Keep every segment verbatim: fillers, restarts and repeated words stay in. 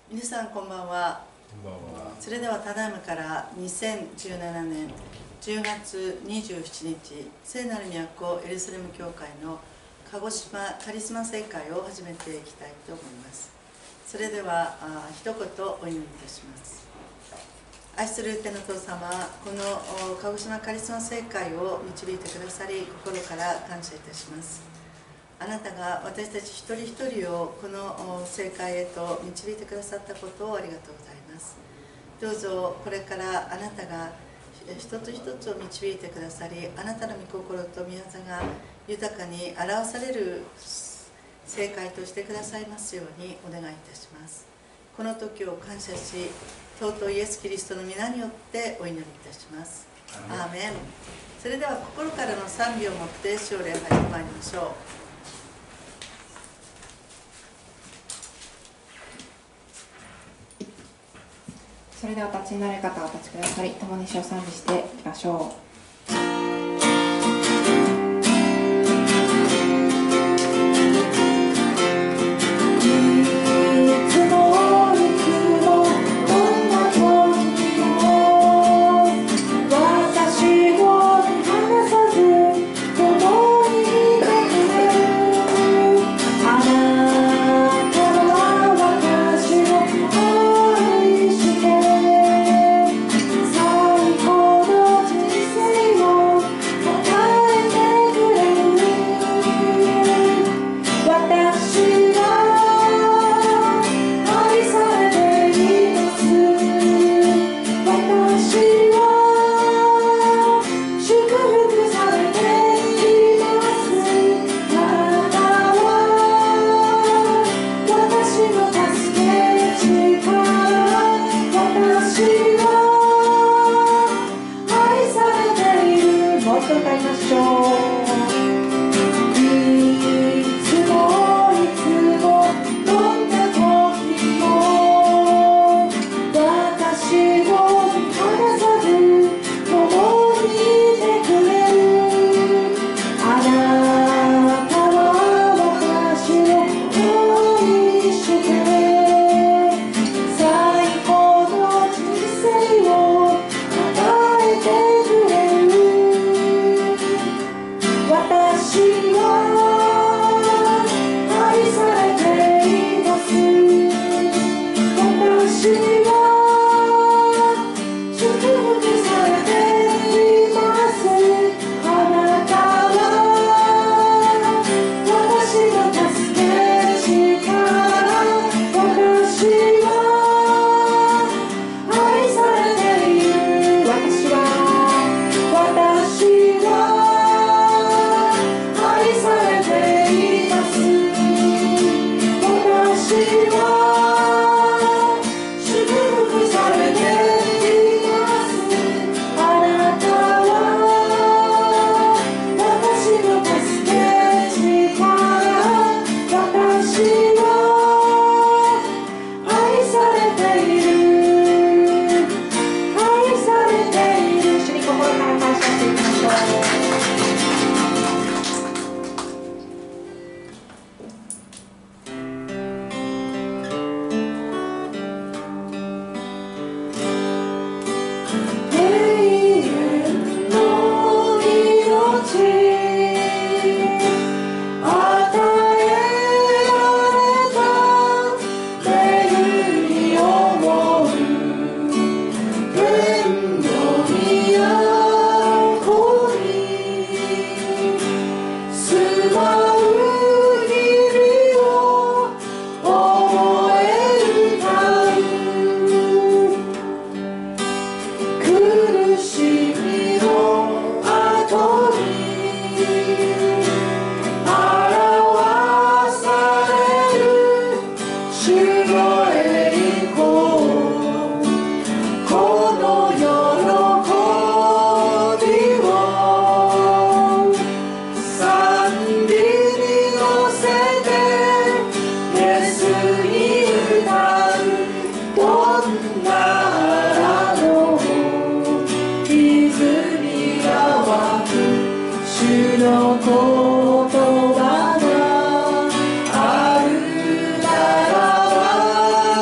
皆さんこんばんは。 こんばんは。 それではただいまからにせんじゅうななねんじゅうがつにじゅうしちにち、聖なる都エルサレム教会の鹿児島カリスマ聖会を始めていきたいと思います。それではあ一言お祈りいたします。愛する天の父様、この鹿児島カリスマ聖会を導いてくださり、心から感謝いたします。あなたが私たち一人一人をこの聖会へと導いてくださったことをありがとうございます。どうぞこれからあなたが一つ一つを導いてくださり、あなたの御心と御業が豊かに表される聖会としてくださいますようにお願いいたします。この時を感謝し、尊いイエス・キリストの皆によってお祈りいたします。アーメン。それでは心からの賛美をもって主を礼拝してまいりましょう。 それではお立ちになる方はお立ちくださり、共に主を賛美していきましょう。 言葉があるならば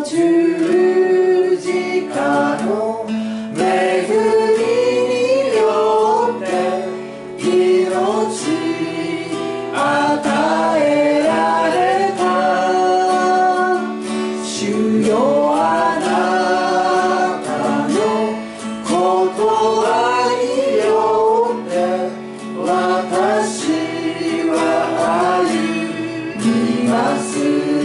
十字架の恵みによって命与えられた。主よあなたの言葉によって私は歩みます。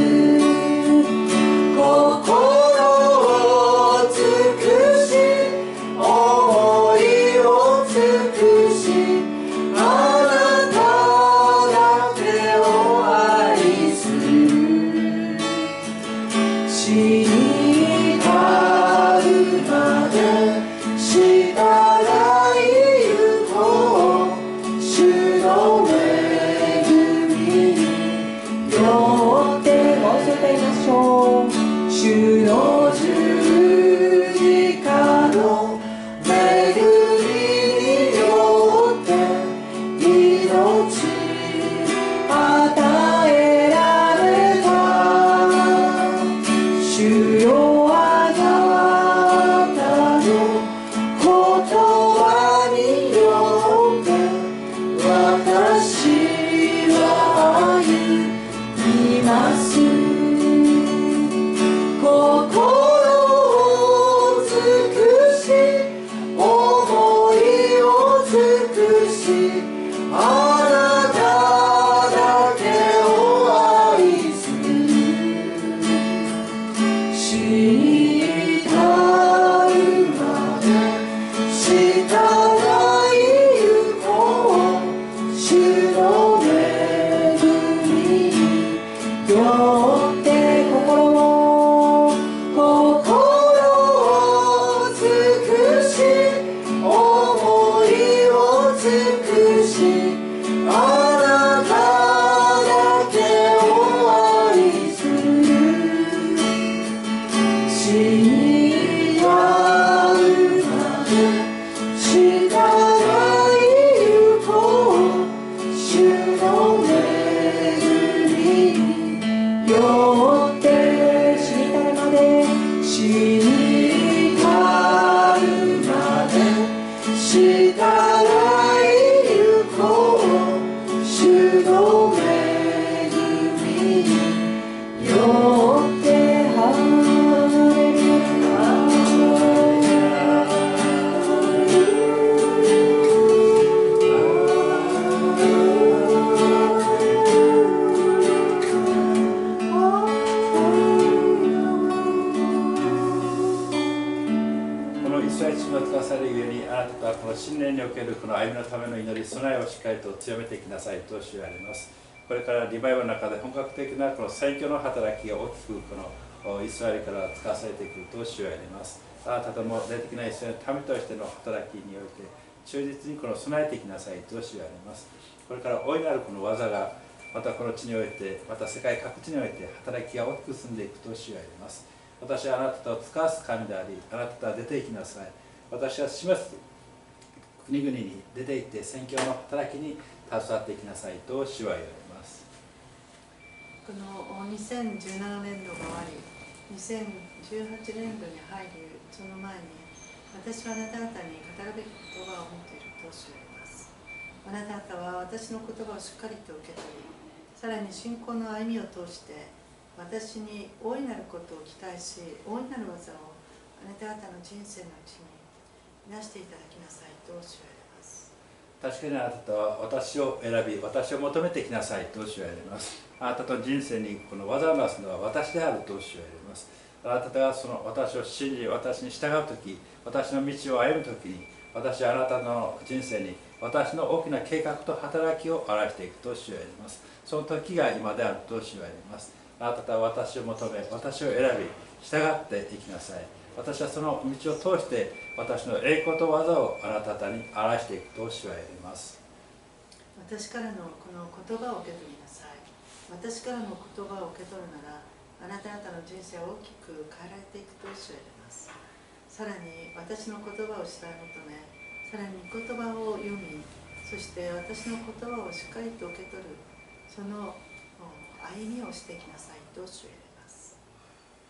強めていきなさいと主はあります。これからリバイバルの中で本格的なこの宣教の働きが大きくこのイスラエルから使わされてくると主はあります。あなたも霊的なイスラエルの民としての働きにおいて忠実にこの備えていきなさいと主はあります。これから大いなるこの技がまたこの地においてまた世界各地において働きが大きく進んでいくと主はあります。私はあなたと使わす神であり、あなたと出ていきなさい。私は示す国々に出て行って宣教の働きに携わっていきなさいと主は言われます。 このにせんじゅうななねんどが終わりにせんじゅうはちねんどに入るその前に、私はあなた方に語るべき言葉を持っていると主は言われます。あなた方は私の言葉をしっかりと受け取り、さらに信仰の歩みを通して私に大いなることを期待し、大いなる技をあなた方の人生のうちになしていただきなさいと主は言われます。 確かにあなたは私を選び、私を求めてきなさいと主は言われます。あなたと人生にこの技をなすのは私であると主は言われます。あなたがその私を信じ、私に従うとき、私の道を歩むときに、私はあなたの人生に私の大きな計画と働きを表していくと主は言われます。その時が今であると主は言われます。あなたは私を求め、私を選び、従っていきなさい。私はその道を通して私の栄光と技をあなた方に表していくと主は言われます。 私からのこの言葉を受け取りなさい。私からの言葉を受け取るなら、あなた方の人生は大きく変えられていくと主は言われます。さらに私の言葉を従い求め、さらに御言葉を読み、そして私の言葉をしっかりと受け取る、その歩みをしていきなさいと主は言われます。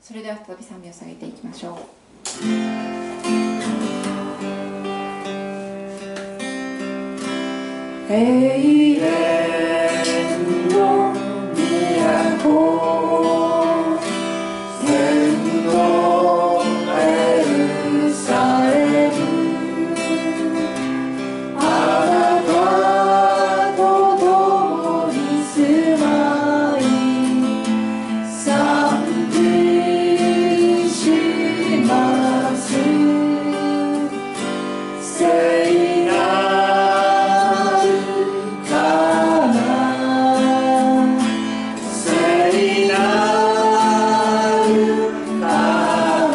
それでは再び賛美を下げていきましょう。 永遠の都、天のエルサレム、あなたと共に住まい賛美します。聖なるかな、聖なるかな、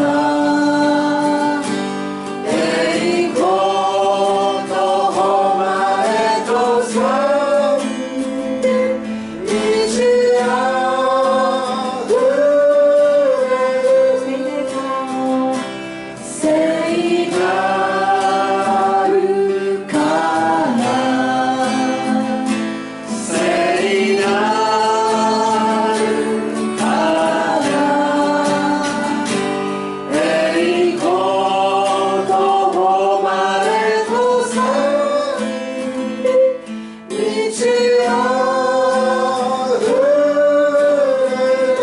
栄光と誉れと賛美満ち溢れる聖なるかな、聖なるかな、栄光と誉れと賛美満ち溢れる。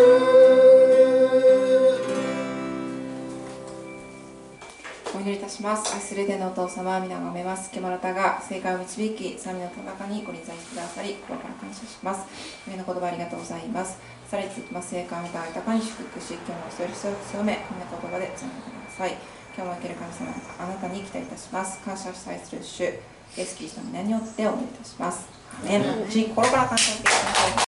お祈りいたします。愛する天のお父様、皆を褒めます。今日もあなたが正解を導き、賛美の中にご臨在してくださり、心から感謝します。上の言葉ありがとうございます。さらに続きます正解をあなたが豊かに祝福し、今日もお一人一人を強め、こんな言葉でつなげてください。今日も生ける神様、あなたに期待いたします。感謝し愛する主、イエスキリストの皆によってお祈りいたします。アーメン。主に心から感謝を受けてください。